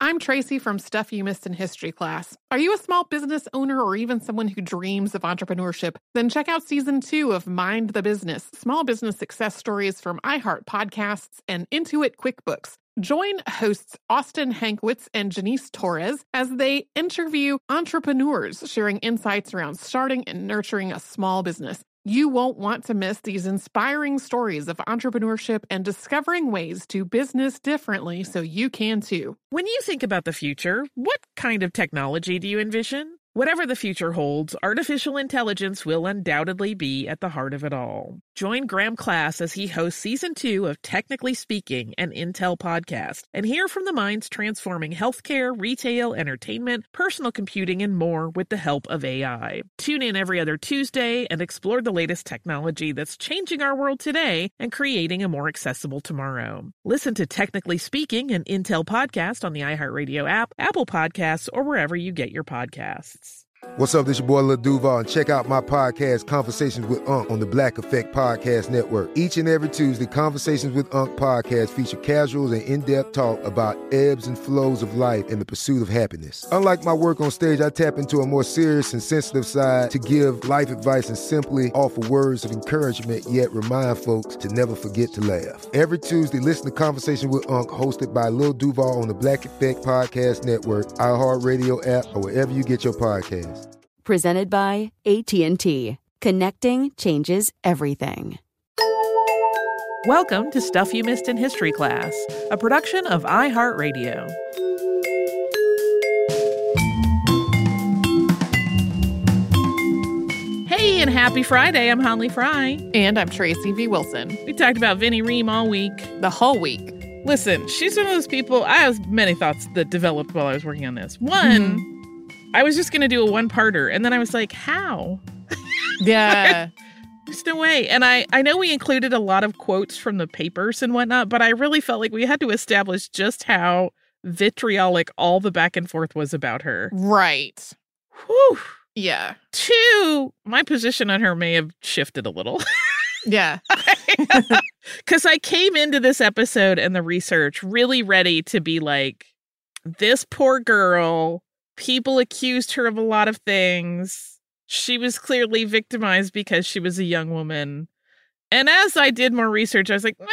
I'm Tracy from Stuff You Missed in History class. Are you a small business owner or even someone who dreams of entrepreneurship? Then check out Season 2 of Mind the Business, small business success stories from iHeart Podcasts and Intuit QuickBooks. Join hosts Austin Hankwitz and Janice Torres as they interview entrepreneurs sharing insights around starting and nurturing a small business. You won't want to miss these inspiring stories of entrepreneurship and discovering ways to business differently so you can too. When you think about the future, what kind of technology do you envision? Whatever the future holds, artificial intelligence will undoubtedly be at the heart of it all. Join Graham Class as he hosts Season 2 of Technically Speaking, an Intel podcast, and hear from the minds transforming healthcare, retail, entertainment, personal computing, and more with the help of AI. Tune in every other Tuesday and explore the latest technology that's changing our world today and creating a more accessible tomorrow. Listen to Technically Speaking, an Intel podcast on the iHeartRadio app, Apple Podcasts, or wherever you get your podcasts. What's up, this your boy Lil Duval, and check out my podcast, Conversations with Unc, on the Black Effect Podcast Network. Each and every Tuesday, Conversations with Unc podcast feature casuals and in-depth talk about ebbs and flows of life and the pursuit of happiness. Unlike my work on stage, I tap into a more serious and sensitive side to give life advice and simply offer words of encouragement, yet remind folks to never forget to laugh. Every Tuesday, listen to Conversation with Unc, hosted by Lil Duval on the Black Effect Podcast Network, iHeartRadio app, or wherever you get your podcasts. Presented by AT&T. Connecting changes everything. Welcome to Stuff You Missed in History Class, a production of iHeartRadio. Hey, and happy Friday. I'm Holly Fry. And I'm Tracy V. Wilson. We talked about Vinnie Ream all week. The whole week. Listen, she's one of those people, I have many thoughts that developed while I was working on this. One, I was just going to do a one-parter, and then I was like, how? Yeah. There's no way. And I know we included a lot of quotes from the papers and whatnot, but I really felt like we had to establish just how vitriolic all the back and forth was about her. Right. Whew. Yeah. Two, my position on her may have shifted a little. Yeah. Because I came into this episode and the research really ready to be like, this poor girl, people accused her of a lot of things. She was clearly victimized because she was a young woman. And as I did more research, I was like,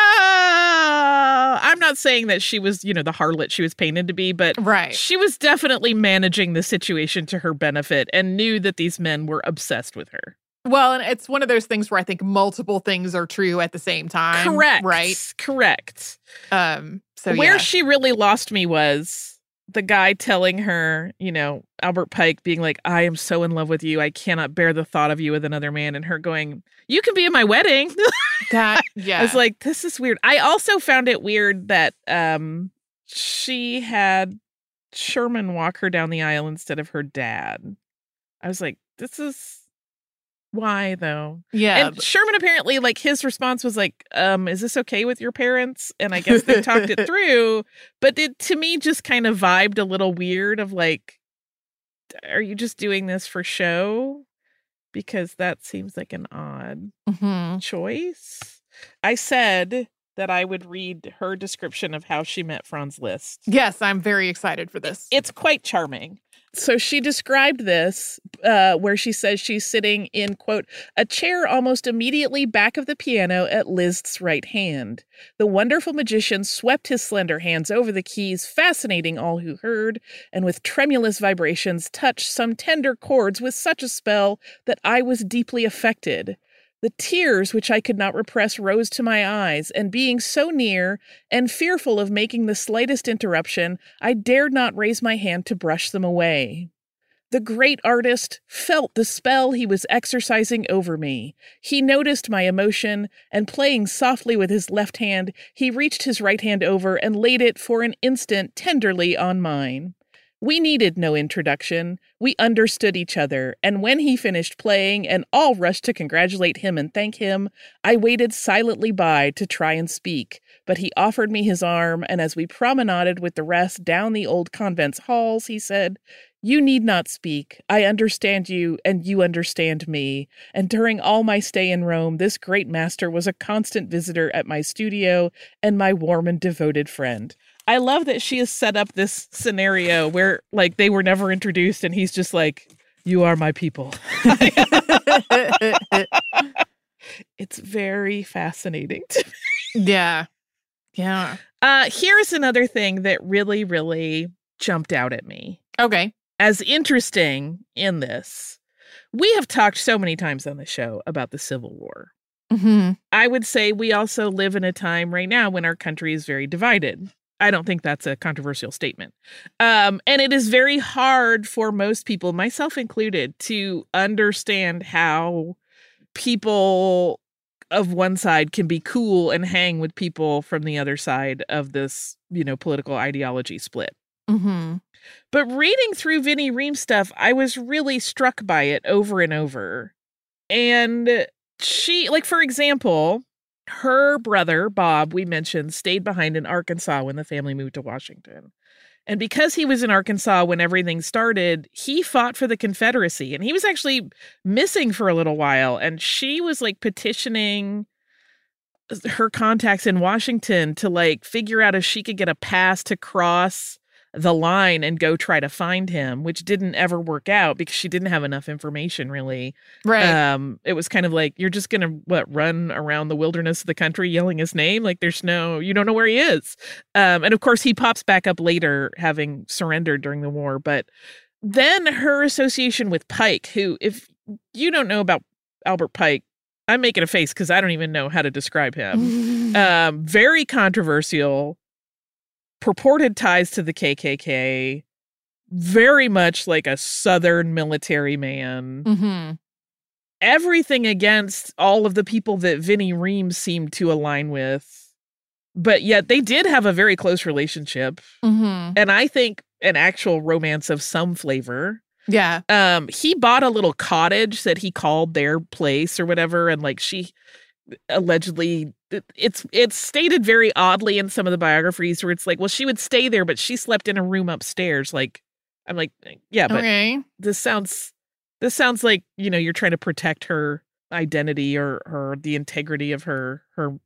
I'm not saying that she was, the harlot she was painted to be, but right. She was definitely managing the situation to her benefit and knew that these men were obsessed with her. Well, and it's one of those things where I think multiple things are true at the same time. Correct. Right? Correct. So where she really lost me was the guy telling her, Albert Pike being like, I am so in love with you. I cannot bear the thought of you with another man. And her going, you can be at my wedding. Yeah. I was like, this is weird. I also found it weird that she had Sherman walk her down the aisle instead of her dad. I was like, this is why though? Yeah. And Sherman apparently, his response was like, is this okay with your parents? And I guess they talked it through, but it to me just kind of vibed a little weird of like, are you just doing this for show? Because that seems like an odd choice. I said that I would read her description of how she met Franz Liszt. Yes, I'm very excited for this. It's quite charming. So she described this where she says she's sitting in, quote, a chair almost immediately back of the piano at Liszt's right hand. The wonderful magician swept his slender hands over the keys, fascinating all who heard, and with tremulous vibrations touched some tender chords with such a spell that I was deeply affected. The tears which I could not repress rose to my eyes, and being so near, and fearful of making the slightest interruption, I dared not raise my hand to brush them away. The great artist felt the spell he was exercising over me. He noticed my emotion, and playing softly with his left hand, he reached his right hand over and laid it for an instant tenderly on mine. We needed no introduction. We understood each other, and when he finished playing and all rushed to congratulate him and thank him, I waited silently by to try and speak, but he offered me his arm, and as we promenaded with the rest down the old convent's halls, he said, "You need not speak. I understand you, and you understand me. And during all my stay in Rome, this great master was a constant visitor at my studio and my warm and devoted friend." I love that she has set up this scenario where like they were never introduced and he's just like, you are my people. It's very fascinating to me. Yeah. Yeah. Here's another thing that really, really jumped out at me. Okay. As interesting in this, we have talked so many times on the show about the Civil War. Mm-hmm. I would say we also live in a time right now when our country is very divided. I don't think that's a controversial statement. And it is very hard for most people, myself included, to understand how people of one side can be cool and hang with people from the other side of this, political ideology split. Mm-hmm. But reading through Vinnie Ream's stuff, I was really struck by it over and over. And she, like, for example, her brother, Bob, we mentioned, stayed behind in Arkansas when the family moved to Washington. And because he was in Arkansas when everything started, he fought for the Confederacy. And he was actually missing for a little while. And she was like petitioning her contacts in Washington to like figure out if she could get a pass to cross the line and go try to find him, which didn't ever work out because she didn't have enough information, really. Right. It was kind of like, you're just going to, run around the wilderness of the country yelling his name? Like, you don't know where he is. And of course, he pops back up later, having surrendered during the war. But then her association with Pike, who, if you don't know about Albert Pike, I'm making a face because I don't even know how to describe him. Very controversial, purported ties to the KKK, very much like a Southern military man. Mm-hmm. Everything against all of the people that Vinnie Ream seemed to align with. But yet they did have a very close relationship. Mm-hmm. And I think an actual romance of some flavor. Yeah. He bought a little cottage that he called their place or whatever. And like she allegedly, it's stated very oddly in some of the biographies where it's like, well, she would stay there, but she slept in a room upstairs. Like, I'm like, yeah, but Okay. this sounds like, you're trying to protect her identity or the integrity of her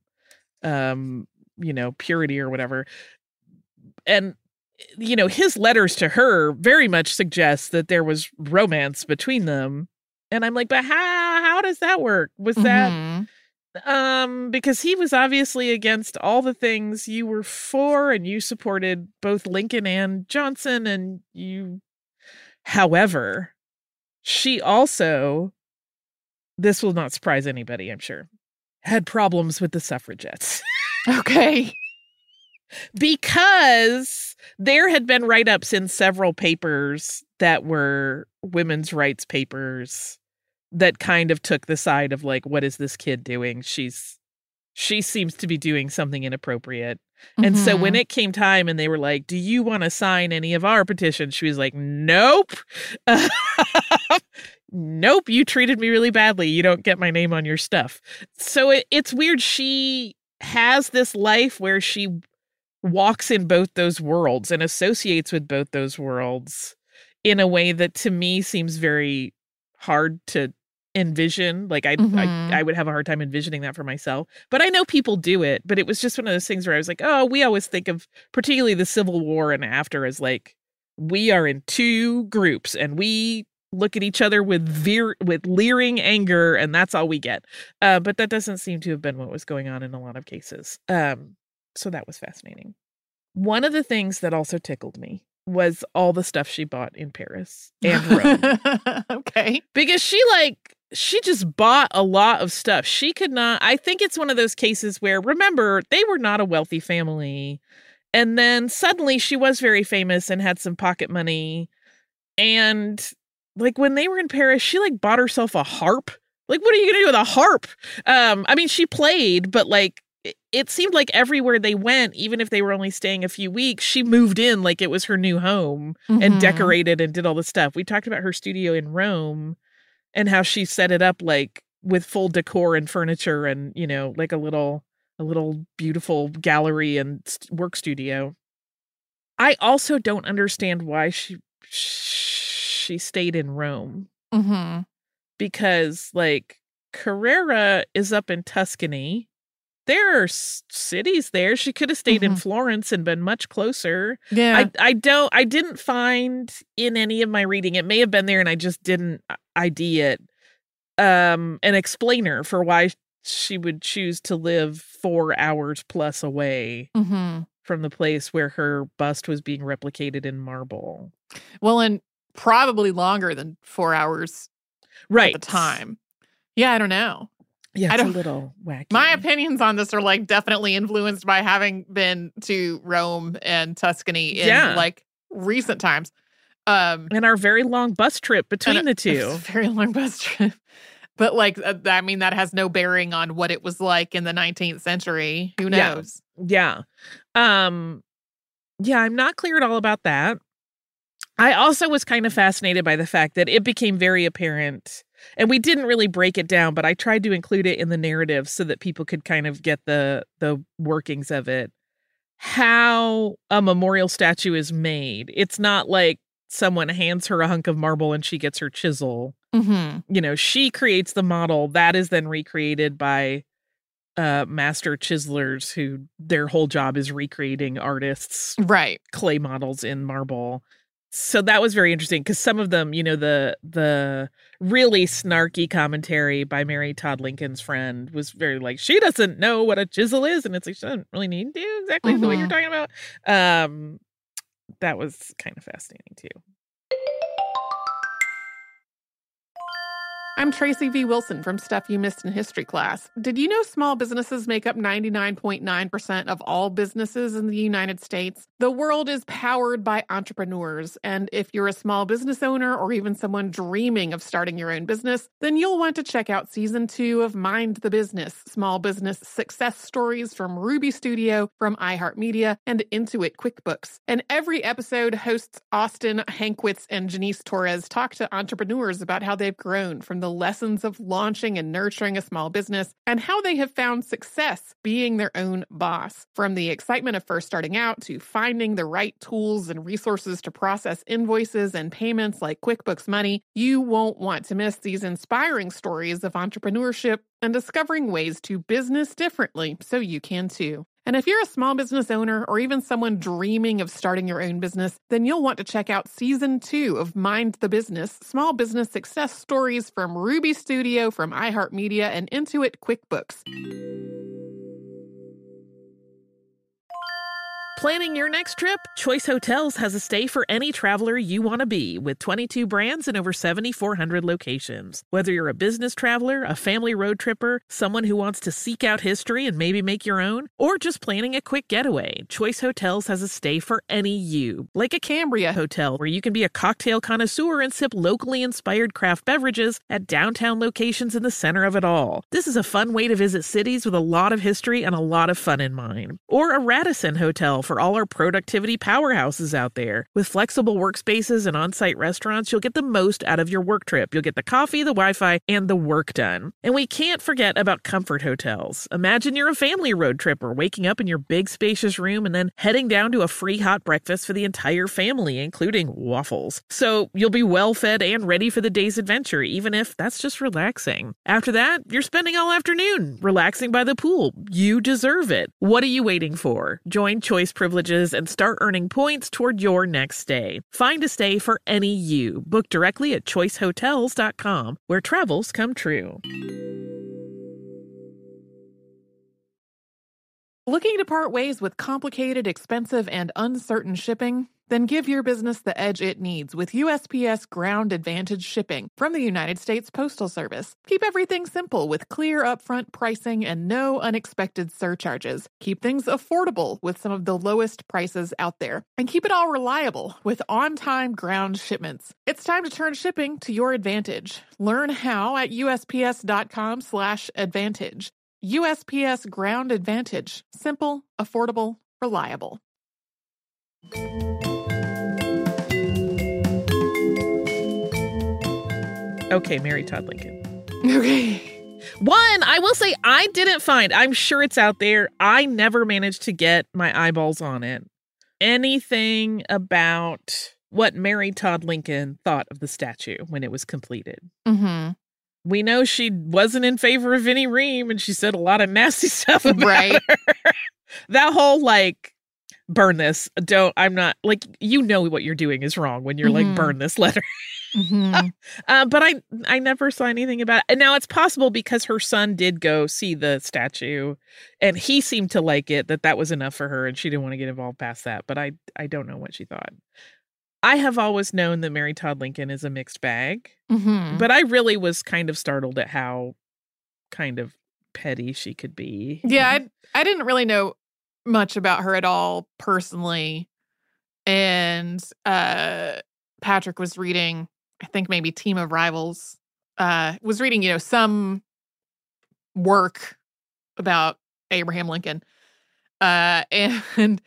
purity or whatever. And, his letters to her very much suggest that there was romance between them. And I'm like, but how does that work? Was that, because he was obviously against all the things you were for, and you supported both Lincoln and Johnson, and however, she also, this will not surprise anybody, I'm sure, had problems with the suffragettes. Okay. Because there had been write-ups in several papers that were women's rights papers that kind of took the side of like, what is this kid doing? She seems to be doing something inappropriate. Mm-hmm. And so when it came time and they were like, do you want to sign any of our petitions? She was like, nope. Nope, you treated me really badly. You don't get my name on your stuff. So it's weird. She has this life where she walks in both those worlds and associates with both those worlds in a way that to me seems very hard to envision. Like I would have a hard time envisioning that for myself, but I know people do it. But it was just one of those things where I was like, oh, we always think of particularly the Civil War and after as like, we are in two groups and we look at each other with leering anger, and that's all we get. But that doesn't seem to have been what was going on in a lot of cases. So that was fascinating. One of the things that also tickled me was all the stuff she bought in Paris and Rome. Okay. Because she just bought a lot of stuff. She could not, I think it's one of those cases where, remember, they were not a wealthy family. And then suddenly she was very famous and had some pocket money. And like when they were in Paris, she like bought herself a harp. Like, what are you going to do with a harp? I mean, she played, but like, it seemed like everywhere they went, even if they were only staying a few weeks, she moved in like it was her new home and decorated and did all the stuff. We talked about her studio in Rome and how she set it up like with full decor and furniture and, like a little beautiful gallery and work studio. I also don't understand why she stayed in Rome. Mm-hmm. Because like Carrara is up in Tuscany. there are cities there. She could have stayed in Florence and been much closer. Yeah. I didn't find in any of my reading, it may have been there and I just didn't ID it, an explainer for why she would choose to live 4 hours plus away from the place where her bust was being replicated in marble. Well, and probably longer than 4 hours right at the time. Yeah, I don't know. Yeah, it's a little wacky. My opinions on this are like definitely influenced by having been to Rome and Tuscany in like recent times. And our very long bus trip between the two. It's a very long bus trip. But like, I mean, that has no bearing on what it was like in the 19th century. Who knows? Yeah. I'm not clear at all about that. I also was kind of fascinated by the fact that it became very apparent, and we didn't really break it down, but I tried to include it in the narrative so that people could kind of get the workings of it, how a memorial statue is made. It's not like someone hands her a hunk of marble and she gets her chisel. She creates the model that is then recreated by master chiselers who their whole job is recreating artists' clay models in marble. So that was very interesting because some of them, the really snarky commentary by Mary Todd Lincoln's friend was very like, she doesn't know what a chisel is. And it's like, she doesn't really need to exactly the way you're talking about. That was kind of fascinating too. I'm Tracy V. Wilson from Stuff You Missed in History Class. Did you know small businesses make up 99.9% of all businesses in the United States? The world is powered by entrepreneurs, and if you're a small business owner or even someone dreaming of starting your own business, then you'll want to check out Season 2 of Mind the Business, Small Business Success Stories from Ruby Studio, from iHeartMedia, and Intuit QuickBooks. And every episode, hosts Austin Hankwitz and Janice Torres talk to entrepreneurs about how they've grown from the lessons of launching and nurturing a small business and how they have found success being their own boss. From the excitement of first starting out to finding the right tools and resources to process invoices and payments like QuickBooks Money, you won't want to miss these inspiring stories of entrepreneurship and discovering ways to business differently so you can too. And if you're a small business owner or even someone dreaming of starting your own business, then you'll want to check out Season 2 of Mind the Business, Small Business Success Stories from Ruby Studio, from iHeartMedia, and Intuit QuickBooks. Planning your next trip? Choice Hotels has a stay for any traveler you want to be, with 22 brands and over 7,400 locations. Whether you're a business traveler, a family road tripper, someone who wants to seek out history and maybe make your own, or just planning a quick getaway, Choice Hotels has a stay for any you. Like a Cambria Hotel, where you can be a cocktail connoisseur and sip locally inspired craft beverages at downtown locations in the center of it all. This is a fun way to visit cities with a lot of history and a lot of fun in mind. Or a Radisson Hotel for all our productivity powerhouses out there. With flexible workspaces and on-site restaurants, you'll get the most out of your work trip. You'll get the coffee, the Wi-Fi, and the work done. And we can't forget about Comfort Hotels. Imagine you're a family road tripper, waking up in your big spacious room and then heading down to a free hot breakfast for the entire family, including waffles. So you'll be well fed and ready for the day's adventure, even if that's just relaxing. After that, you're spending all afternoon relaxing by the pool. You deserve it. What are you waiting for? Join Choice Privileges and start earning points toward your next stay. Find a stay for any you. Book directly at choicehotels.com, where travels come true. Looking to part ways with complicated, expensive, and uncertain shipping? Then give your business the edge it needs with USPS Ground Advantage shipping from the United States Postal Service. Keep everything simple with clear upfront pricing and no unexpected surcharges. Keep things affordable with some of the lowest prices out there. And keep it all reliable with on-time ground shipments. It's time to turn shipping to your advantage. Learn how at USPS.com/advantage. USPS Ground Advantage. Simple, affordable, reliable. Okay, Mary Todd Lincoln. Okay. One, I will say I didn't find, I'm sure it's out there, I never managed to get my eyeballs on it, anything about what Mary Todd Lincoln thought of the statue when it was completed. Mm-hmm. we know she wasn't in favor of Vinnie Ream, and she said a lot of nasty stuff about her. That whole, like, burn this. I'm not, like, you know what you're doing is wrong when you're like, burn this letter. But I never saw anything about it. And now it's possible because her son did go see the statue and he seemed to like it, that was enough for her and she didn't want to get involved past that. But I don't know what she thought. I have always known that Mary Todd Lincoln is a mixed bag, but I really was kind of startled at how kind of petty she could be. Yeah, I didn't really know much about her at all personally. And Patrick was reading, I think maybe Team of Rivals, was reading, some work about Abraham Lincoln, and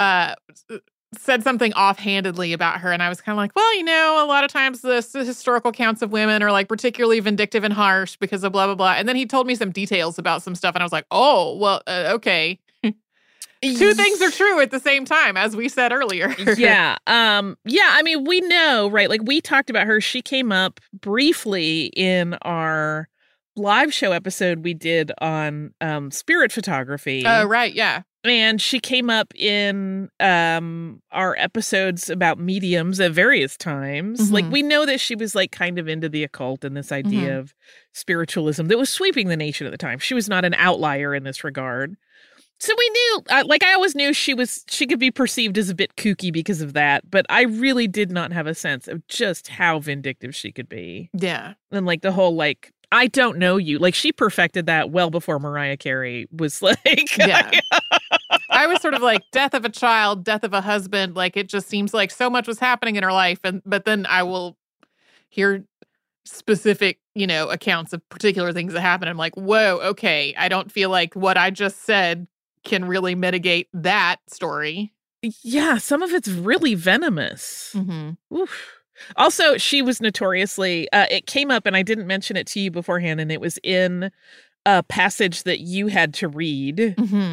said something offhandedly about her. And I was kind of like, well, a lot of times the historical accounts of women are like particularly vindictive and harsh because of blah, blah, blah. And then he told me some details about some stuff. And I was like, oh, well, okay. Two things are true at the same time, as we said earlier. Yeah. I mean, we know, right? Like, we talked about her. She came up briefly in our live show episode we did on spirit photography. Oh, right. Yeah. And she came up in our episodes about mediums at various times. Like, we know that she was, like, kind of into the occult and this idea of spiritualism that was sweeping the nation at the time. She was not an outlier in this regard. So we knew, I always knew she could be perceived as a bit kooky because of that, but I really did not have a sense of just how vindictive she could be. Yeah. And, like, the whole, like, I don't know you. Like, she perfected that well before Mariah Carey was, like... Yeah. I was sort of like, death of a child, death of a husband. Like, it just seems like so much was happening in her life. But then I will hear specific, accounts of particular things that happen. I'm like, whoa, okay. I don't feel like what I just said can really mitigate that story. Yeah, some of it's really venomous. Oof. Also, she was notoriously, it came up, and I didn't mention it to you beforehand, and it was in a passage that you had to read.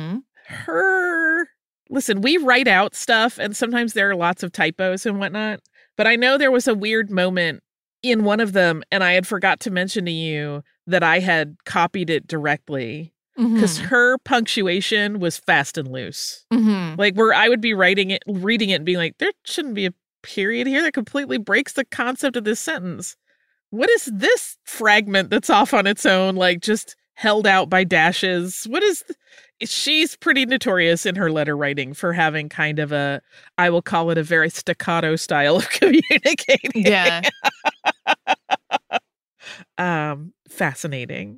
Listen, we write out stuff, and sometimes there are lots of typos and whatnot, but I know there was a weird moment in one of them, and I had forgot to mention to you that I had copied it directly. Because her punctuation was fast and loose. Like, where I would be reading it and being like, there shouldn't be a period here. That completely breaks the concept of this sentence. What is this fragment that's off on its own, like just held out by dashes? What is... She's pretty notorious in her letter writing for having kind of I will call it a very staccato style of communicating. Yeah. Fascinating.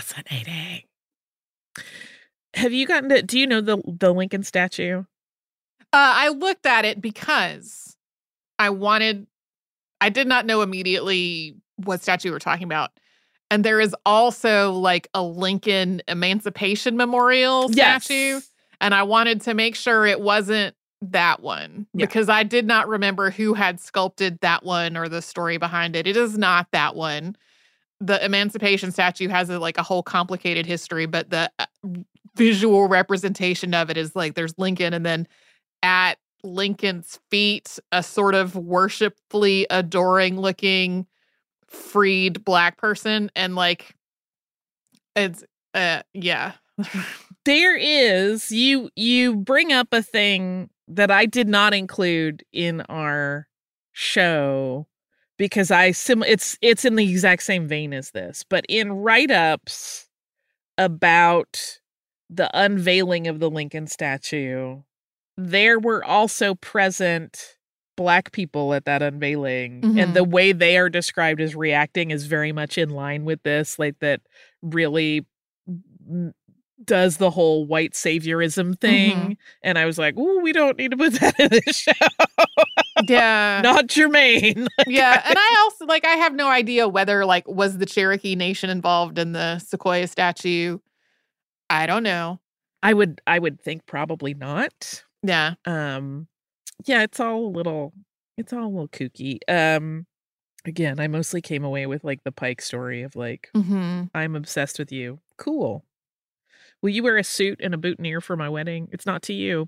Have you do you know the Lincoln statue? I looked at it because I did not know immediately what statue we're talking about. And there is also like a Lincoln Emancipation Memorial statue. Yes. And I wanted to make sure it wasn't that one because I did not remember who had sculpted that one or the story behind it. It is not that one. The Emancipation statue has a whole complicated history, but the visual representation of it is like there's Lincoln, and then at Lincoln's feet, a sort of worshipfully adoring looking freed Black person. And like, it's, yeah. There is, you bring up a thing that I did not include in our show because it's in the exact same vein as this, but in write-ups about the unveiling of the Lincoln statue, there were also present Black people at that unveiling, and the way they are described as reacting is very much in line with this, like that really does the whole white saviorism thing. And I was like, ooh, we don't need to put that in this show. Yeah. Not germane. Yeah. And I also, I have no idea whether, was the Cherokee Nation involved in the Sequoia statue? I don't know. I would think probably not. Yeah. Yeah, it's all a little kooky. Again, I mostly came away with the Pike story of I'm obsessed with you. Cool. Will you wear a suit and a boutonniere for my wedding? It's not to you.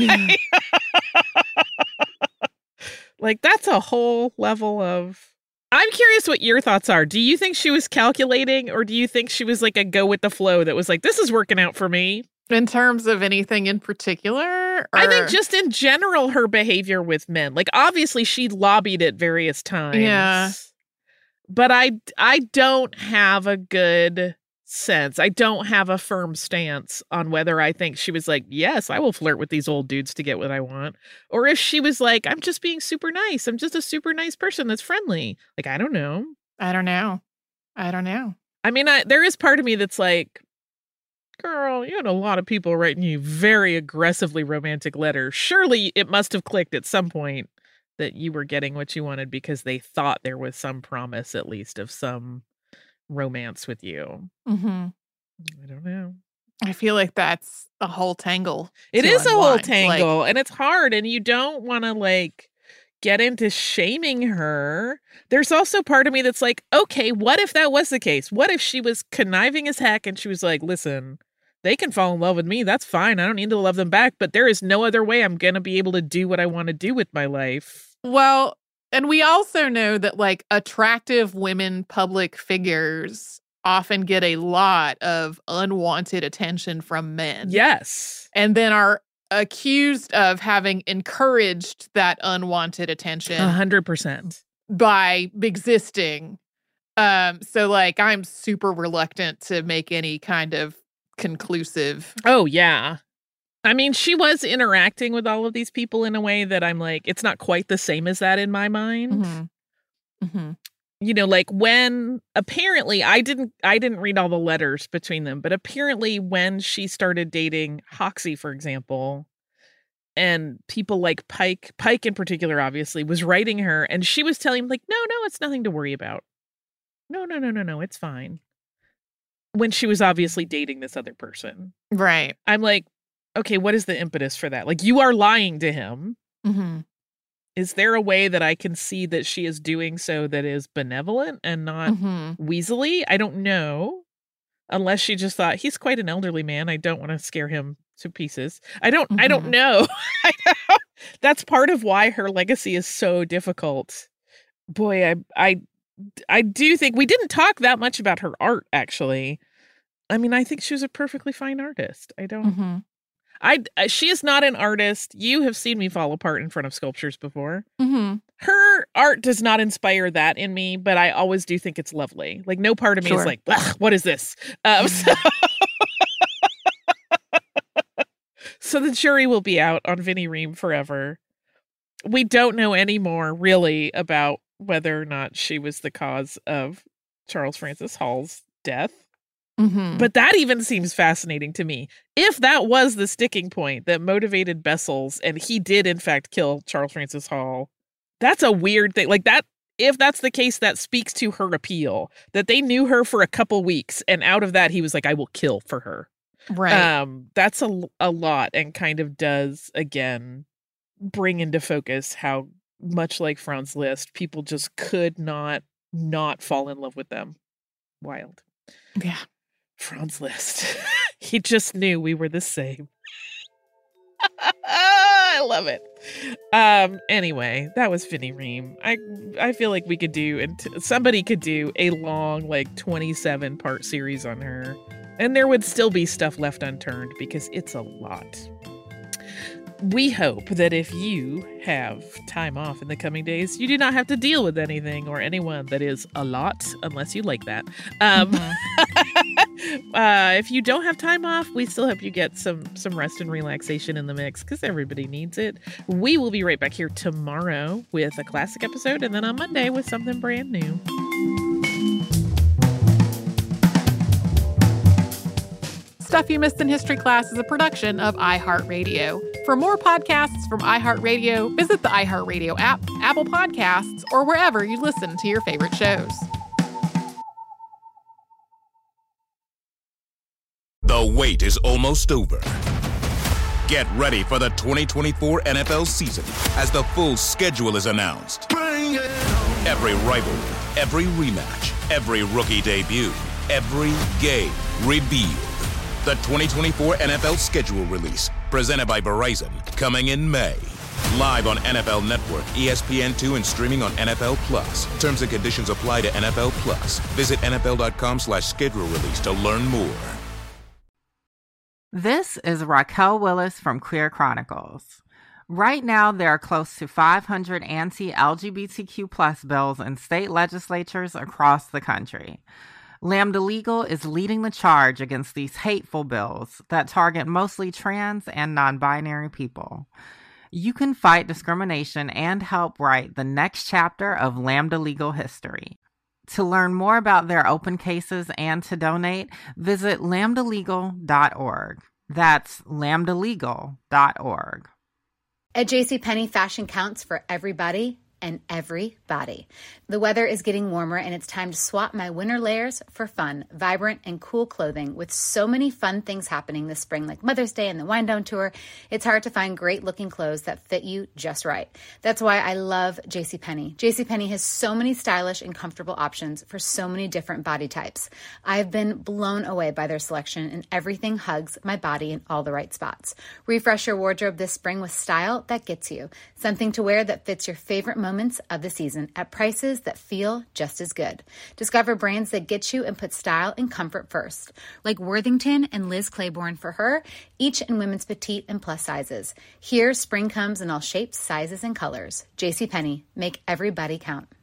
That's a whole level of I'm curious what your thoughts are. Do you think she was calculating, or do you think she was like a go with the flow that was like, this is working out for me? In terms of anything in particular? Or? I think just in general, her behavior with men. Like, obviously, she lobbied at various times. Yeah. But I don't have a good sense. I don't have a firm stance on whether I think she was like, yes, I will flirt with these old dudes to get what I want. Or if she was like, I'm just being super nice. I'm just a super nice person that's friendly. Like, I don't know. I don't know. I mean, there is part of me that's like, girl, you had a lot of people writing you very aggressively romantic letters. Surely it must have clicked at some point that you were getting what you wanted because they thought there was some promise, at least, of some romance with you. Mm-hmm. I don't know. I feel like that's a whole tangle. It is a whole tangle, and it's hard, and you don't want to, like, get into shaming her. There's also part of me that's like, okay, what if that was the case? What if she was conniving as heck and she was like, listen, they can fall in love with me. That's fine. I don't need to love them back, but there is no other way I'm going to be able to do what I want to do with my life. Well, and we also know that, like, attractive women public figures often get a lot of unwanted attention from men. Yes. And then are accused of having encouraged that unwanted attention 100% by existing. So, like, I'm super reluctant to make any kind of conclusive. Oh, yeah. I mean, she was interacting with all of these people in a way that I'm like, it's not quite the same as that in my mind. Mm-hmm. Mm-hmm. You know, like when apparently I didn't read all the letters between them, but apparently when she started dating Hoxie, for example, and people like Pike in particular, obviously, was writing her, and she was telling him, like, no, it's nothing to worry about. No, it's fine. When she was obviously dating this other person. Right. I'm like, okay, what is the impetus for that? Like, you are lying to him. Mm-hmm. Is there a way that I can see that she is doing so that is benevolent and not weaselly? I don't know. Unless she just thought, he's quite an elderly man. I don't want to scare him to pieces. I don't know. That's part of why her legacy is so difficult. Boy, I do think we didn't talk that much about her art, actually. I mean, I think she was a perfectly fine artist. I don't... she is not an artist. You have seen me fall apart in front of sculptures before. Mm-hmm. Her art does not inspire that in me, but I always do think it's lovely. Like, no part of me is like, what is this? So the jury will be out on Vinnie Ream forever. We don't know any more, really, about whether or not she was the cause of Charles Francis Hall's death. Mm-hmm. But that even seems fascinating to me. If that was the sticking point that motivated Bessels and he did, in fact, kill Charles Francis Hall, that's a weird thing. Like, that, if that's the case, that speaks to her appeal, that they knew her for a couple weeks, and out of that, he was like, I will kill for her. Right. That's a lot, and kind of does, again, bring into focus how, much like Franz Liszt, people just could not fall in love with them. Wild. Yeah. Franz Liszt. He just knew we were the same. I love it. Anyway, that was Vinnie Ream. I feel like we could do, somebody could do a long, like, 27-part series on her, and there would still be stuff left unturned because it's a lot. We hope that if you have time off in the coming days, you do not have to deal with anything or anyone that is a lot, unless you like that. If you don't have time off, we still hope you get some rest and relaxation in the mix, because everybody needs it. We will be right back here tomorrow with a classic episode, and then on Monday with something brand new. Stuff You Missed in History Class is a production of iHeartRadio. For more podcasts from iHeartRadio, visit the iHeartRadio app, Apple Podcasts, or wherever you listen to your favorite shows. The wait is almost over. Get ready for the 2024 NFL season as the full schedule is announced. Every rivalry, every rematch, every rookie debut, every game revealed. The 2024 NFL schedule release, presented by Verizon, coming in May. Live on NFL Network, ESPN2, and streaming on NFL Plus. Terms and conditions apply to NFL Plus. Visit NFL.com/schedule release to learn more. This is Raquel Willis from Queer Chronicles. Right now, there are close to 500 anti-LGBTQ+ bills in state legislatures across the country. Lambda Legal is leading the charge against these hateful bills that target mostly trans and non-binary people. You can fight discrimination and help write the next chapter of Lambda Legal history. To learn more about their open cases and to donate, visit lambdalegal.org. That's lambdalegal.org. At JCPenney, fashion counts for everybody and every body. The weather is getting warmer and it's time to swap my winter layers for fun, vibrant, and cool clothing. With so many fun things happening this spring, like Mother's Day and the Wind Down Tour, it's hard to find great looking clothes that fit you just right. That's why I love JCPenney. JCPenney has so many stylish and comfortable options for so many different body types. I've been blown away by their selection, and everything hugs my body in all the right spots. Refresh your wardrobe this spring with style that gets you. Something to wear that fits your favorite moments of the season at prices that feel just as good. Discover brands that get you and put style and comfort first, like Worthington and Liz Claiborne for her, each in women's petite and plus sizes. Here, spring comes in all shapes, sizes, and colors. JCPenney, make everybody count.